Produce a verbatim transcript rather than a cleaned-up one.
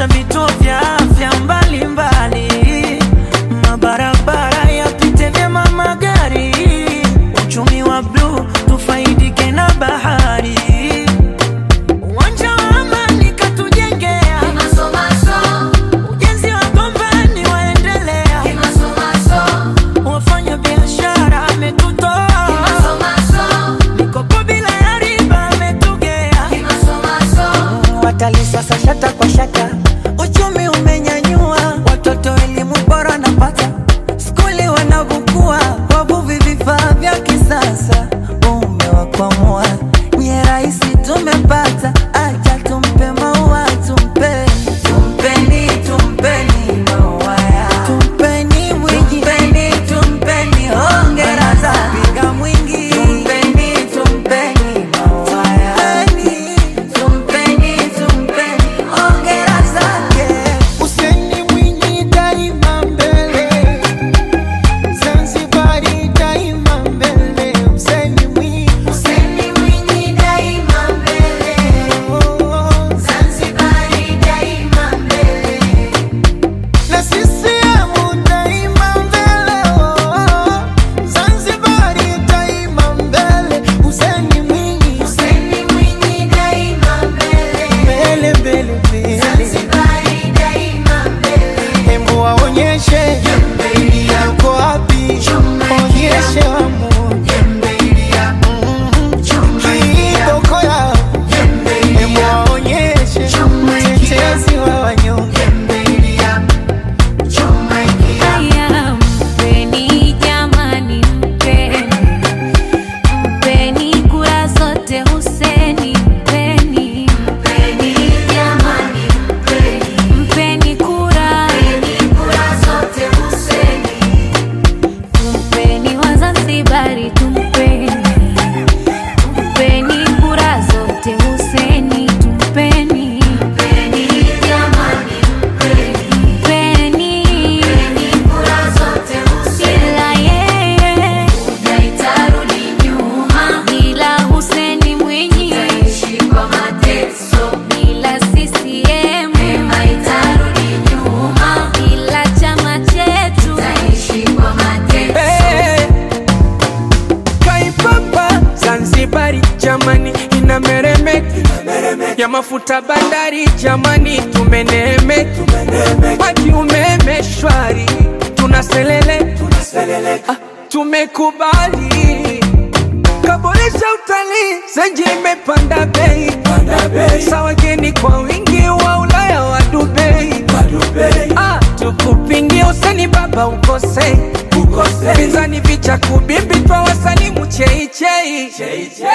kuboresha vituo vya afya mbalimbali, mabarabara yapite vyema magari, uchumi wa blue tufaidike na bahari, uwanja wa amani katujengea, ujenzi wa gombani waendelea, wafanya biashara ametutoa, mikopo bila ya riba ametugea, watalii sasa shata kwa shata, uchumi umenyanyua, watoto elimu bora napata, skuli wanavukua, wavuvi vifaa vya kisasa, umewakwamua, nye raisi tumepata, acha tumpe maua, tumpe tumpeni, tumpeni maua ya, tumpeni mwingi, tumpeni, tumpeni hongera za piga mwingi, tumpeni, tumpeni maua ya, tumpeni, tumpeni hongera zake. Hussein Mwinyi daima mbele, Zanzibari daima mbele. Hussein Mwinyi, Hussein Mwinyi daima mbele, Zanzibari daima mbele, na sisiemu daima mbele, Zanzibari daima mbele. Hussein Mwinyi, Hussein Mwinyi daima mbele, mbele mbele mbele. Zanzibari daima mbele, Hembu waonyeshe uko wapi, onyeshe wamu kiboko yao. Hembu waonyeshe mtetezi wa wanyonge. Haya, mpeni jamani, mpeni, mpeni kura zote Hussein, mpeni, mpeni jamani, mpeni, mpeni kura, mpeni kura zote Hussein, tumpeni Wazanzibari, tumpeni, tumpeni kura zote Hussein, tumpeni, mpeni jamani, mpeni, mpeni, mpeni kura zote Hussein, ila yeye, haitarudi nyuma, bila Hussein Mwinyi, taishi kwa mateso, bila C C M, haitarudi nyuma, bila chama chetu, taishi kwa mateso. Hey, Kaipapa Zanzibari jamani inameremeka, ya mafuta bandari jamani tumeneemeka, maji umeme shwari tunaselele, ah, tumekubali, kaboresha utalii zenji imepanda bei, sawa geni kwa wingi wa Ulaya wa Dubai, ah, tukupingi usani baba ukose, pinzani vicha kubimbi twa wasani mchei chei,